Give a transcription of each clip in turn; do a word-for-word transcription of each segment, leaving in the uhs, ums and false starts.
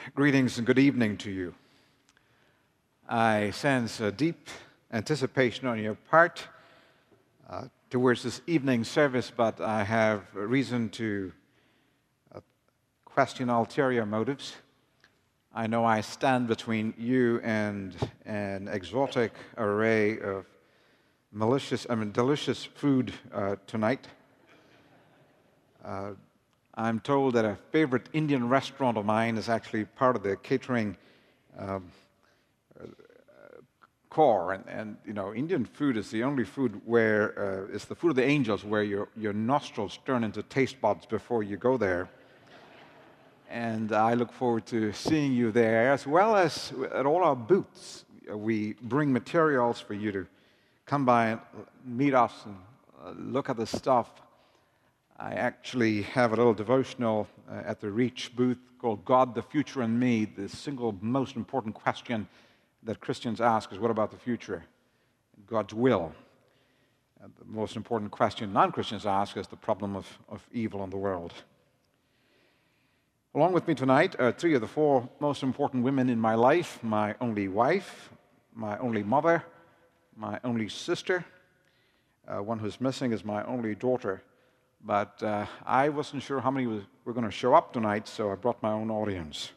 Greetings and good evening to you. I sense a deep anticipation on your part uh, towards this evening service, but I have reason to uh, question ulterior motives. I know I stand between you and an exotic array of malicious, I mean, delicious food uh, tonight. Uh, I'm told that a favorite Indian restaurant of mine is actually part of the catering um, uh, core, and, and you know, Indian food is the only food where uh, it's the food of the angels, where your your nostrils turn into taste buds before you go there. And I look forward to seeing you there, as well as at all our booths. We bring materials for you to come by and meet us and uh, look at the stuff. I actually have a little devotional uh, at the Reach booth called God, the Future, and Me. The single most important question that Christians ask is, what about the future? God's will. And the most important question non-Christians ask is the problem of, of evil in the world. Along with me tonight are three of the four most important women in my life: my only wife, my only mother, my only sister. Uh, one who's missing is my only daughter. But uh, I wasn't sure how many was, were going to show up tonight, so I brought my own audience.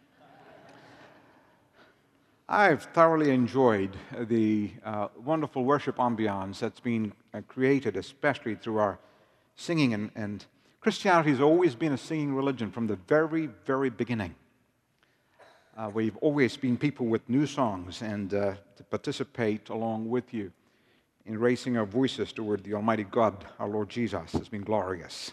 I've thoroughly enjoyed the uh, wonderful worship ambiance that's been uh, created, especially through our singing. And, and Christianity has always been a singing religion from the very, very beginning. Uh, we've always been people with new songs and uh, to participate along with you in raising our voices toward the Almighty God, our Lord Jesus, has been glorious.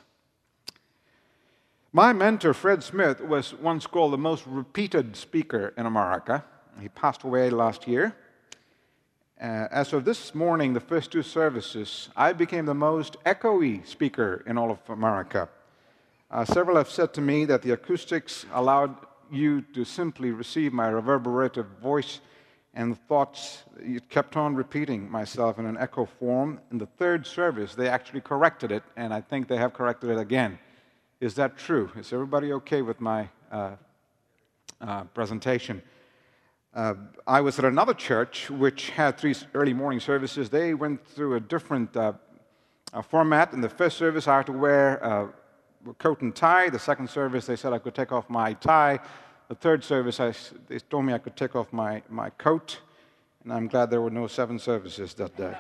My mentor, Fred Smith, was once called the most repeated speaker in America. He passed away last year. Uh, as of this morning, the first two services, I became the most echoey speaker in all of America. Uh, several have said to me that the acoustics allowed you to simply receive my reverberative voice, and the thoughts, it kept on repeating myself in an echo form. In the third service, they actually corrected it, and I think they have corrected it again. Is that true? Is everybody okay with my uh, uh, presentation? Uh, I was at another church which had three early morning services. They went through a different uh, uh, format. In the first service, I had to wear uh, a coat and tie. The second service, they said I could take off my tie. The third service, I, they told me I could take off my, my coat, and I'm glad there were no seven services that day.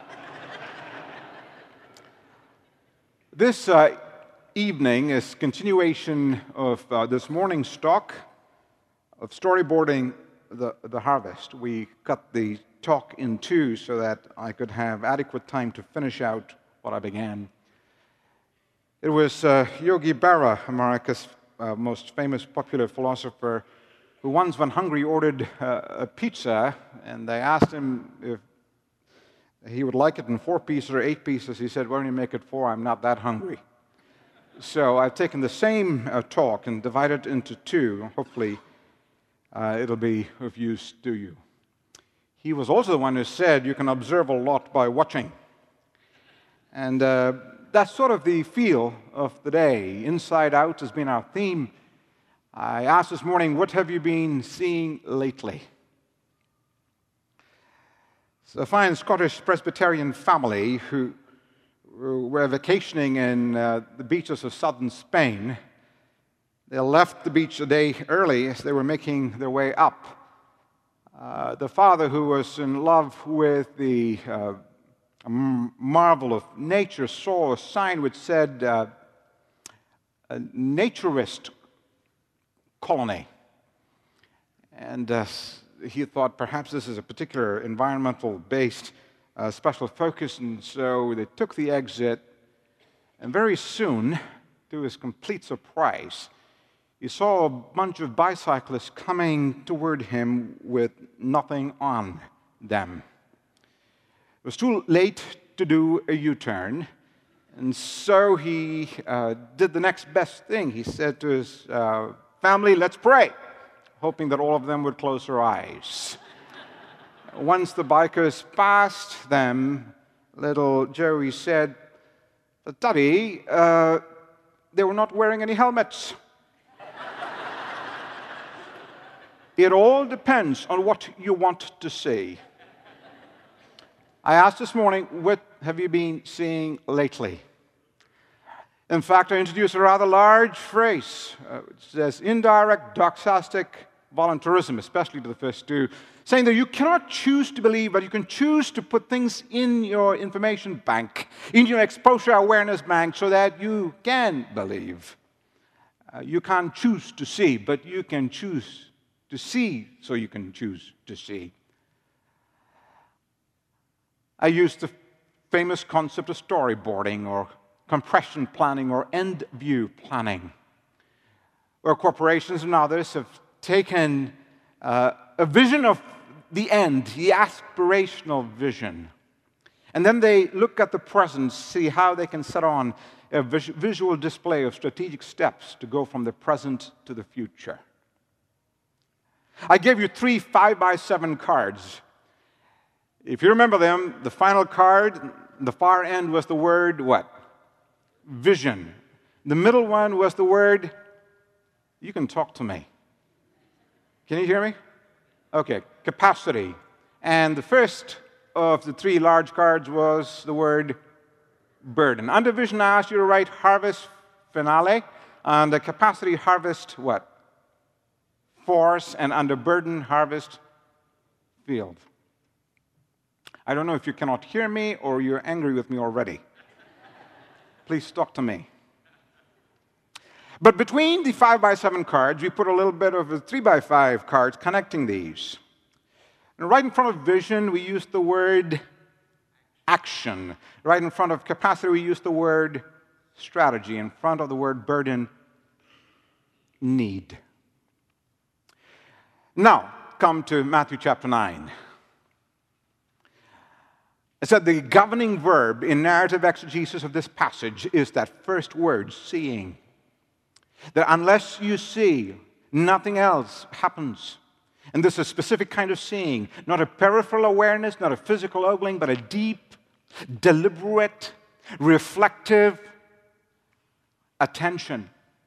This uh, evening is continuation of uh, this morning's talk of storyboarding the, the harvest. We cut the talk in two so that I could have adequate time to finish out what I began. It was uh, Yogi Berra, America's uh, most famous popular philosopher, who once, when hungry, ordered uh, a pizza, and they asked him if he would like it in four pieces or eight pieces. He said, "Why don't you make it four? I'm not that hungry." So I've taken the same uh, talk and divided it into two. Hopefully, uh, it'll be of use to you. He was also the one who said, you can observe a lot by watching. And uh, that's sort of the feel of the day. Inside Out has been our theme. I asked this morning, what have you been seeing lately? It's a fine Scottish Presbyterian family who were vacationing in uh, the beaches of southern Spain. They left the beach a day early as they were making their way up. Uh, the father, who was in love with the uh, marvel of nature, saw a sign which said, uh, a naturist colony. And uh, he thought perhaps this is a particular environmental-based uh, special focus, and so they took the exit, and very soon, to his complete surprise, he saw a bunch of bicyclists coming toward him with nothing on them. It was too late to do a U-turn, and so he uh, did the next best thing. He said to his uh, family, let's pray, hoping that all of them would close their eyes. Once the bikers passed them, little Joey said, Daddy, uh, they were not wearing any helmets. It all depends on what you want to see. I asked this morning, what have you been seeing lately? In fact, I introduced a rather large phrase. Uh, it says indirect doxastic voluntarism, especially to the first two, saying that you cannot choose to believe, but you can choose to put things in your information bank, in your exposure awareness bank, so that you can believe. Uh, you can't choose to see, but you can choose to see so you can choose to see. I used the famous concept of storyboarding or compression planning or end view planning, where corporations and others have taken uh, a vision of the end, the aspirational vision, and then they look at the present, see how they can set on a vis visual display of strategic steps to go from the present to the future. I gave you three five by seven cards. If you remember them, the final card, the far end was the word what? Vision. The middle one was the word, you can talk to me. Can you hear me? Okay, capacity. And the first of the three large cards was the word burden. Under vision, I asked you to write harvest finale. And the capacity, harvest what? Force. And under burden, harvest field. I don't know if you cannot hear me or you're angry with me already. Please talk to me. But between the five by seven cards, we put a little bit of a three by five cards connecting these. And right in front of vision, we used the word action. Right in front of capacity, we used the word strategy. In front of the word burden, need. Now, come to Matthew chapter nine. It said the governing verb in narrative exegesis of this passage is that first word, seeing. That unless you see, nothing else happens. And this is a specific kind of seeing, not a peripheral awareness, not a physical ogling, but a deep, deliberate, reflective attention.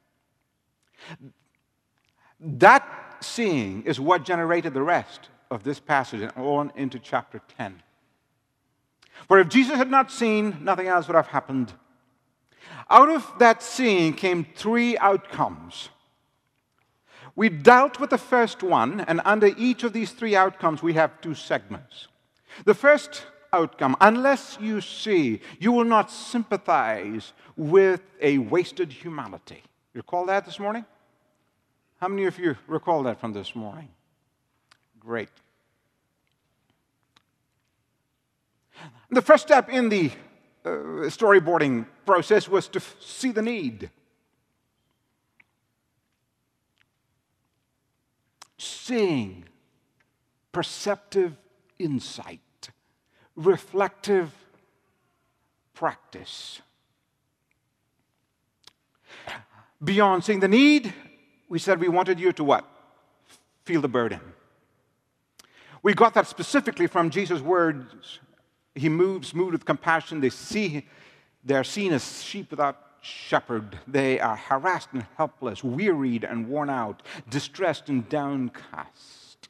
That seeing is what generated the rest of this passage and on into chapter ten. For if Jesus had not seen, nothing else would have happened. Out of that seeing came three outcomes. We dealt with the first one, and under each of these three outcomes, we have two segments. The first outcome, unless you see, you will not sympathize with a wasted humanity. You recall that this morning? How many of you recall that from this morning? Great. The first step in the uh, storyboarding process was to see the need. Seeing, perceptive insight, reflective practice. Beyond seeing the need, we said we wanted you to what? Feel the burden. We got that specifically from Jesus' words. He moves, moved with compassion. They see, they're seen as sheep without shepherd. They are harassed and helpless, wearied and worn out, distressed and downcast.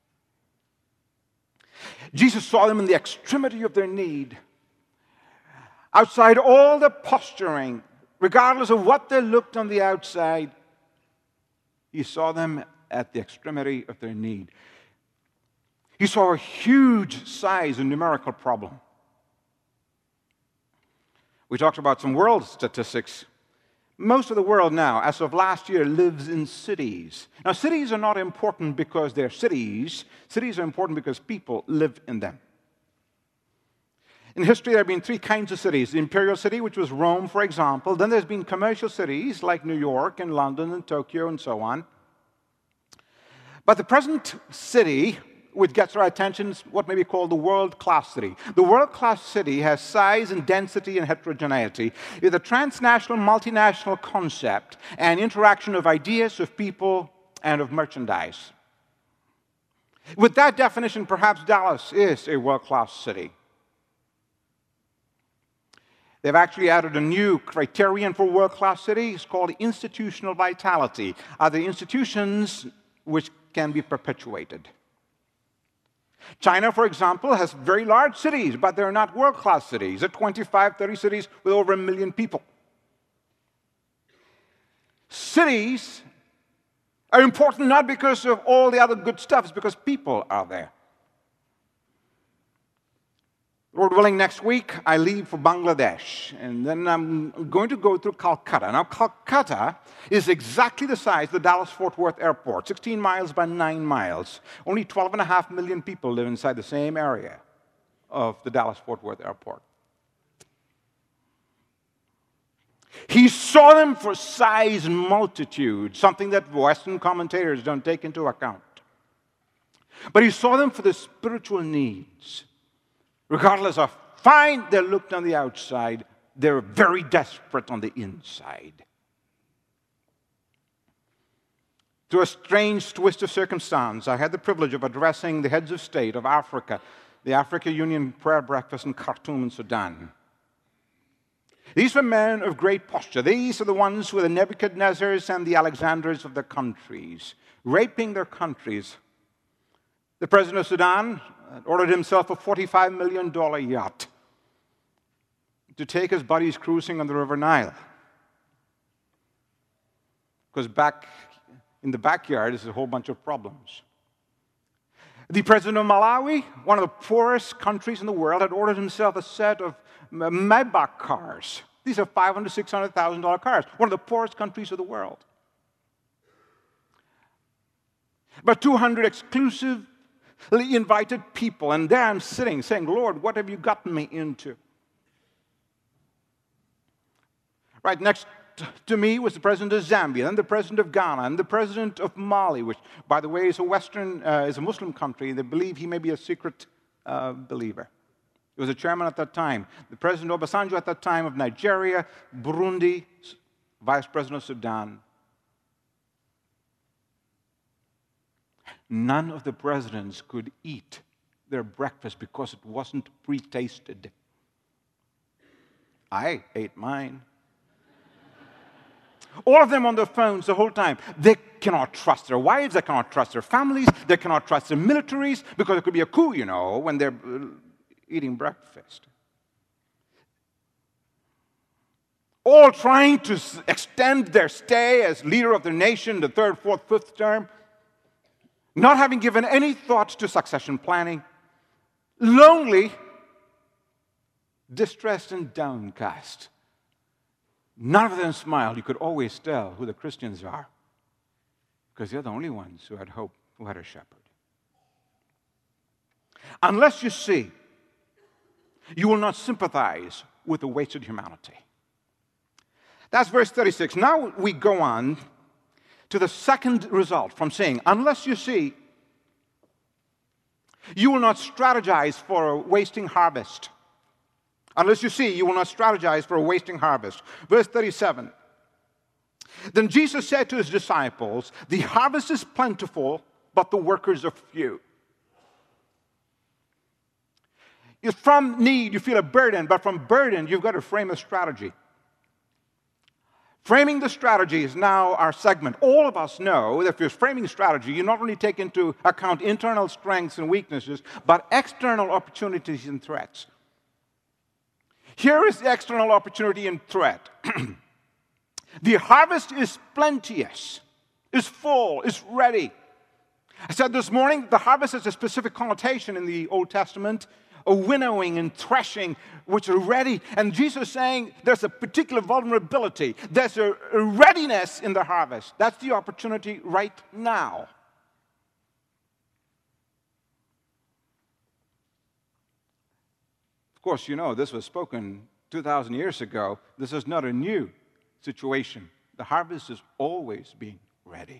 Jesus saw them in the extremity of their need. Outside all the posturing, regardless of what they looked on the outside, he saw them at the extremity of their need. He saw a huge size and numerical problem. We talked about some world statistics. Most of the world now, as of last year, lives in cities. Now, cities are not important because they're cities. Cities are important because people live in them. In history, there have been three kinds of cities. The imperial city, which was Rome, for example. Then there's been commercial cities like New York and London and Tokyo and so on. But the present city, which gets our attention, is what may be called the world-class city. The world-class city has size and density and heterogeneity. It's a transnational, multinational concept and interaction of ideas, of people, and of merchandise. With that definition, perhaps Dallas is a world-class city. They've actually added a new criterion for world-class city. It's called institutional vitality. Are the institutions which can be perpetuated. China, for example, has very large cities, but they're not world-class cities. They're twenty-five, thirty cities with over a million people. Cities are important not because of all the other good stuff, it's because people are there. Lord willing, next week I leave for Bangladesh, and then I'm going to go through Calcutta. Now, Calcutta is exactly the size of the Dallas-Fort Worth Airport, sixteen miles by nine miles. Only twelve and a half million people live inside the same area of the Dallas-Fort Worth Airport. He saw them for size and multitude, something that Western commentators don't take into account. But he saw them for the spiritual needs. Regardless of fine they looked on the outside, they're very desperate on the inside. Through a strange twist of circumstance, I had the privilege of addressing the heads of state of Africa, the Africa Union prayer breakfast in Khartoum in Sudan. These were men of great posture. These are the ones who were the Nebuchadnezzars and the Alexanders of their countries, raping their countries. The president of Sudan ordered himself a forty-five million dollar yacht to take his buddies cruising on the River Nile. Because back in the backyard is a whole bunch of problems. The president of Malawi, one of the poorest countries in the world, had ordered himself a set of Maybach cars. These are five hundred thousand, six hundred thousand dollar cars. One of the poorest countries of the world. But two hundred exclusively invited people, and there I'm sitting saying, Lord, what have you gotten me into? Right next to me was the president of Zambia, then the president of Ghana, and the president of Mali, which, by the way, is a Western, uh, is a Muslim country. They believe he may be a secret uh, believer. He was a chairman at that time. The president Obasanjo at that time of Nigeria, Burundi, vice president of Sudan. None of the presidents could eat their breakfast because it wasn't pre-tasted. I ate mine. All of them on their phones the whole time. They cannot trust their wives, they cannot trust their families, they cannot trust their militaries, because it could be a coup, you know, when they're eating breakfast. All trying to extend their stay as leader of their nation, the third, fourth, fifth term, not having given any thought to succession planning, lonely, distressed, and downcast. None of them smiled. You could always tell who the Christians are, because they're the only ones who had hope, who had a shepherd. Unless you see, you will not sympathize with the wasted humanity. That's verse thirty-six. Now we go on to the second result from saying, unless you see, you will not strategize for a wasting harvest. Unless you see, you will not strategize for a wasting harvest. Verse thirty-seven. Then Jesus said to his disciples, the harvest is plentiful, but the workers are few. From need, you feel a burden, but from burden, you've got to frame a strategy. Framing the strategy is now our segment. All of us know that if you're framing strategy, you not only take into account internal strengths and weaknesses, but external opportunities and threats. Here is the external opportunity and threat. The harvest is plenteous, is full, is ready. I said this morning, the harvest has a specific connotation in the Old Testament, a winnowing and threshing, which are ready. And Jesus is saying there's a particular vulnerability. There's a, a readiness in the harvest. That's the opportunity right now. Of course, you know, this was spoken two thousand years ago. This is not a new situation. The harvest is always being ready.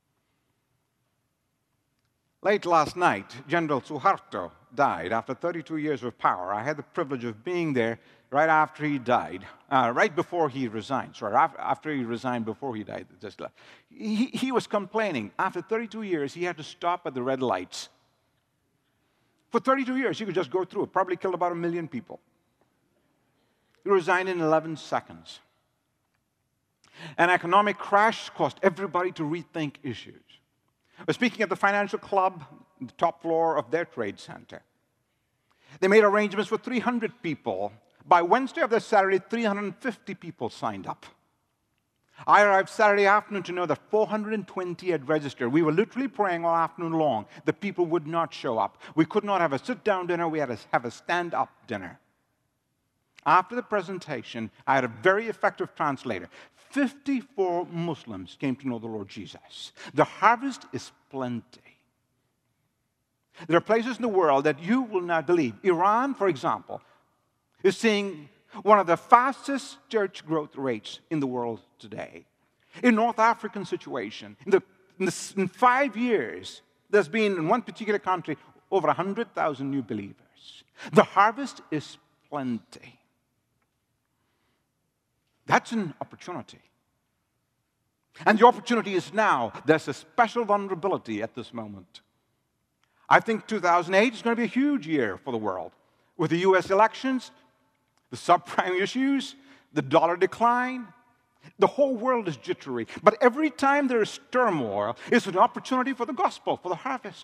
Late last night, General Suharto died after thirty-two years of power. I had the privilege of being there right after he died, uh, right before he resigned. Sorry, after he resigned, before he died. Just he, he was complaining. After thirty-two years, he had to stop at the red lights. For thirty-two years, he could just go through it. Probably killed about a million people. He resigned in eleven seconds. An economic crash caused everybody to rethink issues. I was speaking at the financial club, the top floor of their trade center. They made arrangements for three hundred people. By Wednesday of this Saturday, three hundred fifty people signed up. I arrived Saturday afternoon to know that four hundred twenty had registered. We were literally praying all afternoon long that people would not show up. We could not have a sit-down dinner. We had to have a stand-up dinner. After the presentation, I had a very effective translator. fifty-four Muslims came to know the Lord Jesus. The harvest is plenty. There are places in the world that you will not believe. Iran, for example, is seeing one of the fastest church growth rates in the world today. In North African situation, in, the, in, the, in five years, there's been, in one particular country, over one hundred thousand new believers. The harvest is plenty. That's an opportunity. And the opportunity is now. There's a special vulnerability at this moment. I think two thousand eight is going to be a huge year for the world. With the U S elections, the subprime issues, the dollar decline, the whole world is jittery. But every time there is turmoil, it's an opportunity for the gospel, for the harvest.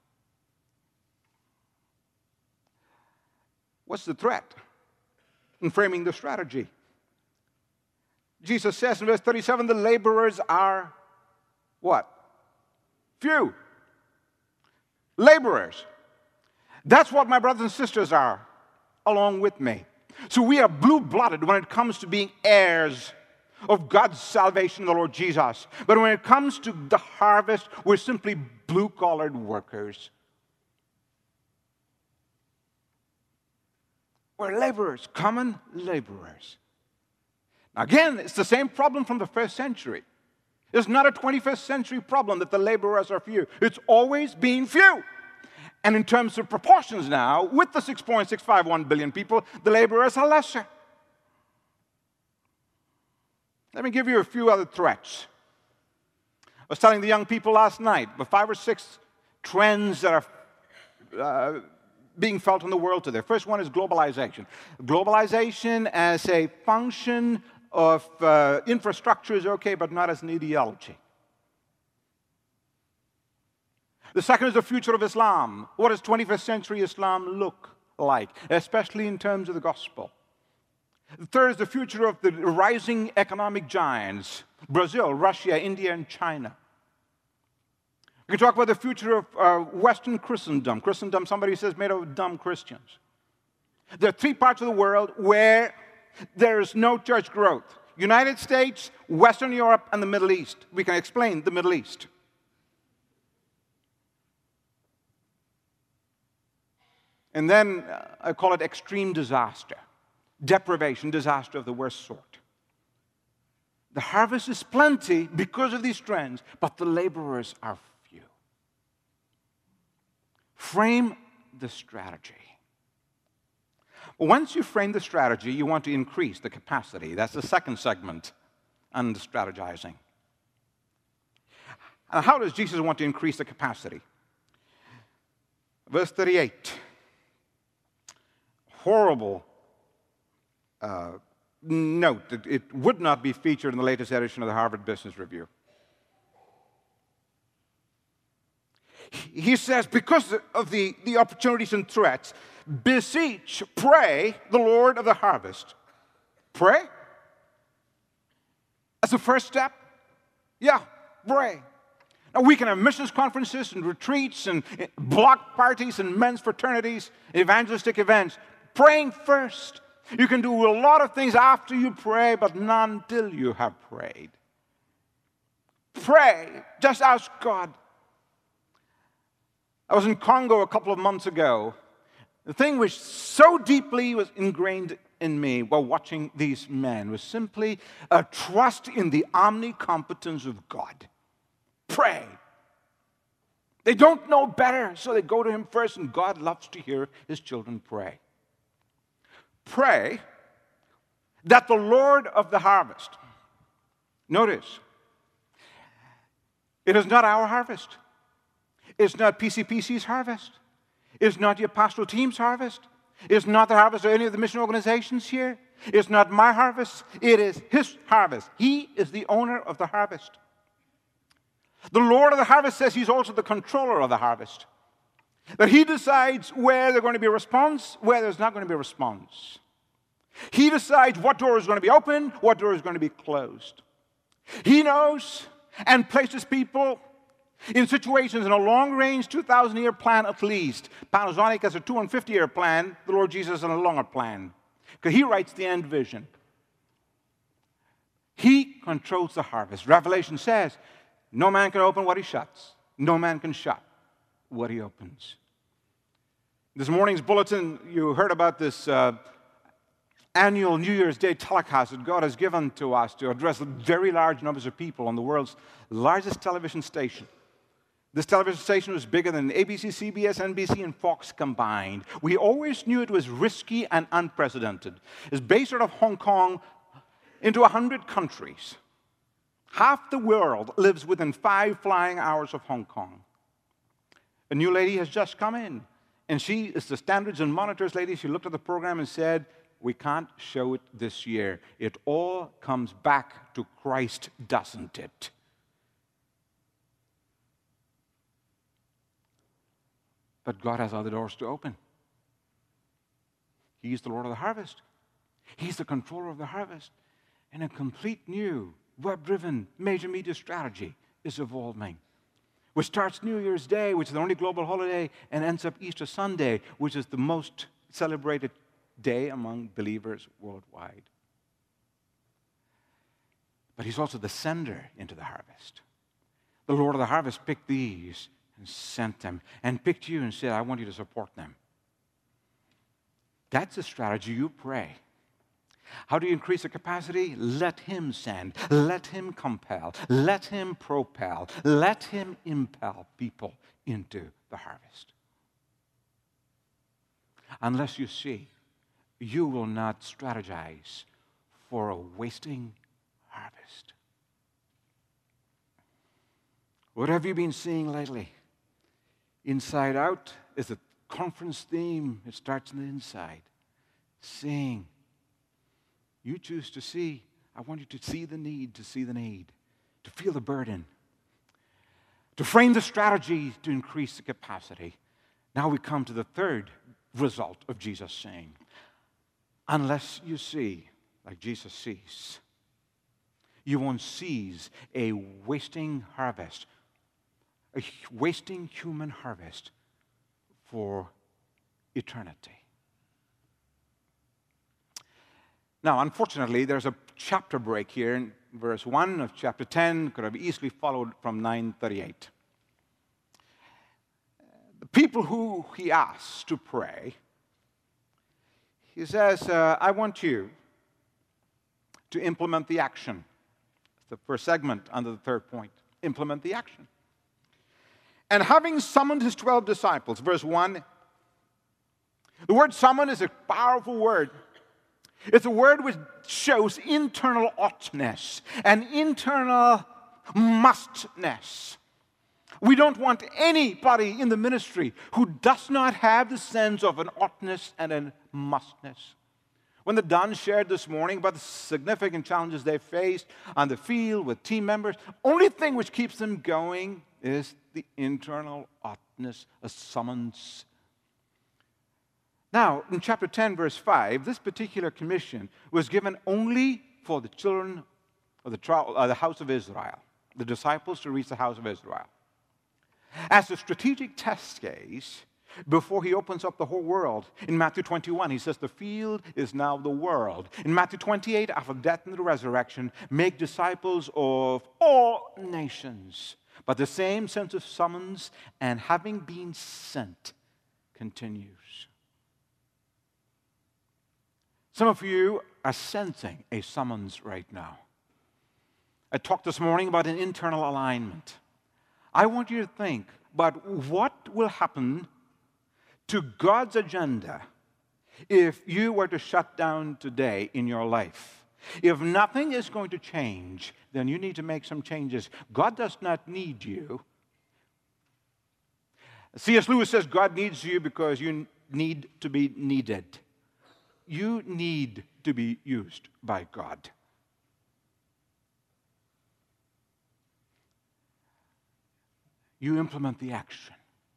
What's the threat in framing the strategy? Jesus says in verse thirty-seven, the laborers are what? Few. Laborers. That's what my brothers and sisters are, along with me. So we are blue-blooded when it comes to being heirs of God's salvation in the Lord Jesus. But when it comes to the harvest, we're simply blue-collared workers. We're laborers, common laborers. Now again, it's the same problem from the first century. It's not a twenty-first century problem that the laborers are few. It's always been few. And in terms of proportions now, with the six point six five one billion people, the laborers are lesser. Let me give you a few other threats. I was telling the young people last night, the five or six trends that are uh, being felt in the world today. First one is globalization. Globalization as a function of uh, infrastructure is okay, but not as an ideology. The second is the future of Islam. What does twenty-first century Islam look like, especially in terms of the gospel? The third is the future of the rising economic giants, Brazil, Russia, India, and China. We can talk about the future of uh, Western Christendom. Christendom, somebody says, made of dumb Christians. There are three parts of the world where there is no church growth. United States, Western Europe, and the Middle East. We can explain the Middle East. And then uh, I call it extreme disaster, deprivation, disaster of the worst sort. The harvest is plenty because of these trends, but the laborers are few. Frame the strategy. Once you frame the strategy, you want to increase the capacity. That's the second segment on the strategizing. And how does Jesus want to increase the capacity? Verse thirty-eight. Horrible uh, note that it would not be featured in the latest edition of the Harvard Business Review. He says, because of the, the opportunities and threats, beseech, pray the Lord of the harvest. Pray? As a first step? Yeah, pray. Now, we can have missions conferences and retreats and block parties and men's fraternities, evangelistic events. Praying first. You can do a lot of things after you pray, but none till you have prayed. Pray. Just ask God. I was in Congo a couple of months ago. The thing which so deeply was ingrained in me while watching these men was simply a trust in the omnicompetence of God. Pray. They don't know better, so they go to Him first, and God loves to hear His children pray. Pray that the Lord of the harvest, notice, it is not our harvest. It's not P C P C's harvest. It's not your pastoral team's harvest. It's not the harvest of any of the mission organizations here. It's not my harvest. It is His harvest. He is the owner of the harvest. The Lord of the harvest says he's also the controller of the harvest. That he decides where there's going to be a response, where there's not going to be a response. He decides what door is going to be open, what door is going to be closed. He knows and places people in situations in a long-range two thousand year plan at least. Panasonic has a two hundred fifty year plan, the Lord Jesus has a longer plan. Because he writes the end vision. He controls the harvest. Revelation says, no man can open what he shuts. No man can shut what he opens. This morning's bulletin, you heard about this uh, annual New Year's Day telecast that God has given to us to address very large numbers of people on the world's largest television station. This television station was bigger than A B C, C B S, N B C, and Fox combined. We always knew it was risky and unprecedented. It's based out of Hong Kong into one hundred countries. Half the world lives within five flying hours of Hong Kong. A new lady has just come in, and she is the Standards and Monitors lady. She looked at the program and said, we can't show it this year. It all comes back to Christ, doesn't it? But God has other doors to open. He's the Lord of the harvest. He's the controller of the harvest. And a complete new, web-driven major media strategy is evolving, which starts New Year's Day, which is the only global holiday, and ends up Easter Sunday, which is the most celebrated day among believers worldwide. But he's also the sender into the harvest. The Lord of the harvest picked these and sent them, and picked you and said, I want you to support them. That's a strategy you pray. How do you increase the capacity? Let him send. Let him compel. Let him propel. Let him impel people into the harvest. Unless you see, you will not strategize for a wasting harvest. What have you been seeing lately? Inside Out is a conference theme. It starts on the inside. Seeing. You choose to see. I want you to see the need, to see the need, to feel the burden, to frame the strategy to increase the capacity. Now we come to the third result of Jesus saying, unless you see like Jesus sees, you won't seize a wasting harvest, a wasting human harvest for eternity. Now, unfortunately, there's a chapter break here in verse one of chapter ten. Could have easily followed from nine thirty-eight. The people who he asks to pray, he says, uh, I want you to implement the action. It's the first segment under the third point. Implement the action. And having summoned his twelve disciples, verse one, the word summon is a powerful word. It's a word which shows internal oughtness and internal mustness. We don't want anybody in the ministry who does not have the sense of an oughtness and a mustness. When the Duns shared this morning about the significant challenges they faced on the field with team members, only thing which keeps them going is the internal oughtness, a summons. Now, in chapter ten, verse five, this particular commission was given only for the children of the, uh, the house of Israel, the disciples to reach the house of Israel. As a strategic test case, before he opens up the whole world, in Matthew twenty-one, he says, the field is now the world. In Matthew twenty-eight, after death and the resurrection, make disciples of all nations. But the same sense of summons and having been sent continues. Some of you are sensing a summons right now. I talked this morning about an internal alignment. I want you to think about what will happen to God's agenda if you were to shut down today in your life. If nothing is going to change, then you need to make some changes. God does not need you. C S Lewis says God needs you because you need to be needed. You need to be used by God. You implement the action.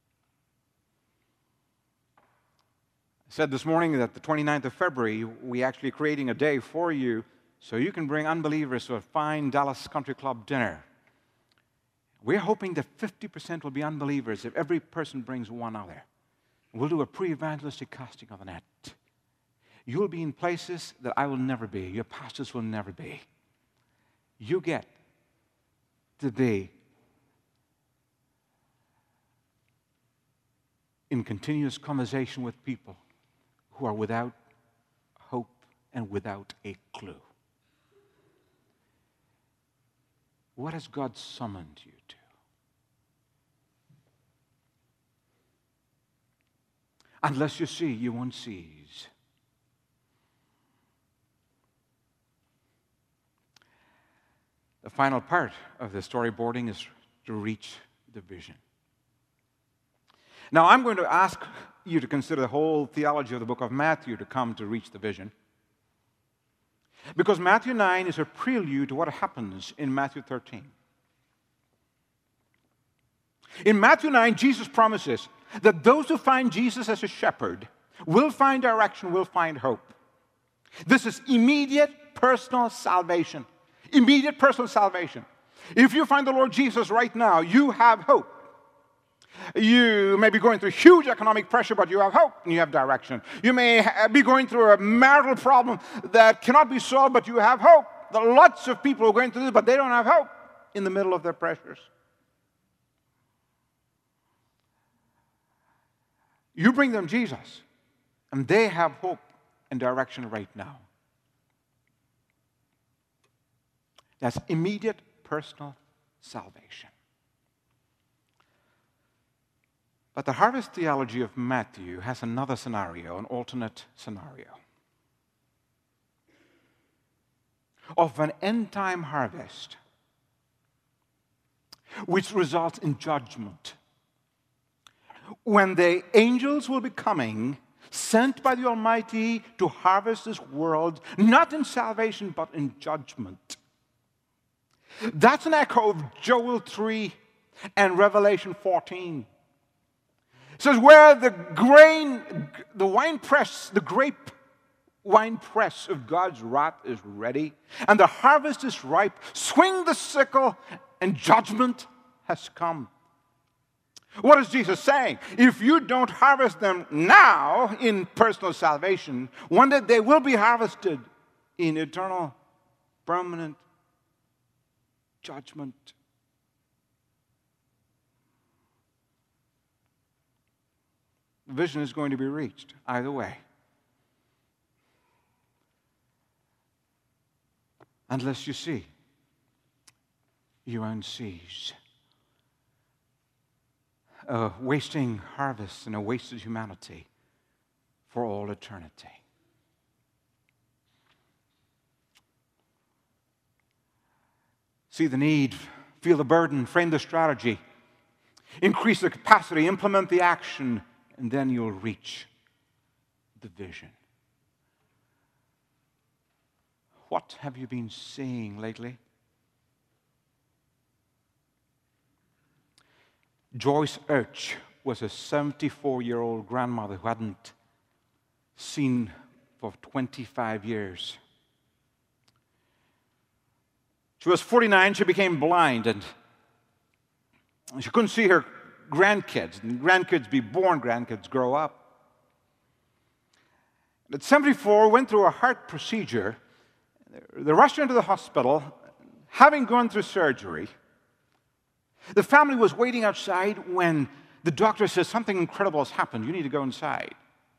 I said this morning that the twenty-ninth of February, we're actually creating a day for you so you can bring unbelievers to a fine Dallas Country Club dinner. We're hoping that fifty percent will be unbelievers if every person brings one other. We'll do a pre-evangelistic casting of the net. You'll be in places that I will never be. Your pastors will never be. You get to be in continuous conversation with people who are without hope and without a clue. What has God summoned you to? Unless you see, you won't seize. The final part of the storyboarding is to reach the vision. Now, I'm going to ask you to consider the whole theology of the book of Matthew to come to reach the vision. Because Matthew nine is a prelude to what happens in Matthew thirteen. In Matthew nine, Jesus promises that those who find Jesus as a shepherd will find direction, will find hope. This is immediate personal salvation. Immediate personal salvation. If you find the Lord Jesus right now, you have hope. You may be going through huge economic pressure, but you have hope and you have direction. You may be going through a marital problem that cannot be solved, but you have hope. There are lots of people who are going through this, but they don't have hope in the middle of their pressures. You bring them Jesus, and they have hope and direction right now. That's immediate personal salvation. But the harvest theology of Matthew has another scenario, an alternate scenario, of an end-time harvest which results in judgment. When the angels will be coming, sent by the Almighty to harvest this world, not in salvation, but in judgment. That's an echo of Joel three and Revelation fourteen. It says, where the grain, the wine press, the grape wine press of God's wrath is ready, and the harvest is ripe, swing the sickle, and judgment has come. What is Jesus saying? If you don't harvest them now in personal salvation, one day they will be harvested in eternal, permanent judgment. The vision is going to be reached either way. Unless you see, you won't seize. A wasting harvest and a wasted humanity for all eternity. See the need, feel the burden, frame the strategy, increase the capacity, implement the action, and then you'll reach the vision. What have you been seeing lately? Joyce Urch was a seventy-four-year-old grandmother who hadn't seen for twenty-five years. She was forty-nine, she became blind, and she couldn't see her grandkids. And grandkids be born, grandkids grow up. At seventy-four, went through a heart procedure. They rushed her into the hospital, having gone through surgery. The family was waiting outside when the doctor says, something incredible has happened. You need to go inside.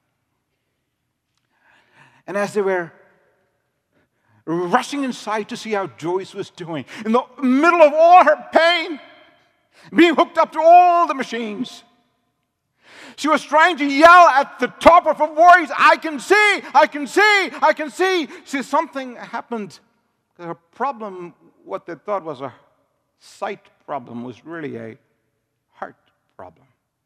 And as they were rushing inside to see how Joyce was doing, in the middle of all her pain, being hooked up to all the machines, she was trying to yell at the top of her voice, I can see, I can see, I can see. See, something happened. Her problem, what they thought was a sight problem, was really a heart problem.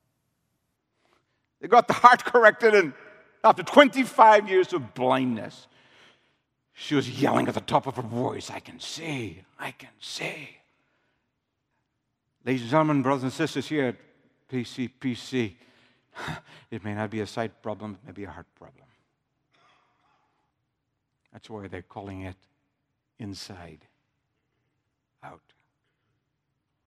They got the heart corrected, and after twenty-five years of blindness, she was yelling at the top of her voice, I can see, I can see. Ladies and gentlemen, brothers and sisters here at P C P C, it may not be a sight problem, it may be a heart problem. That's why they're calling it inside out.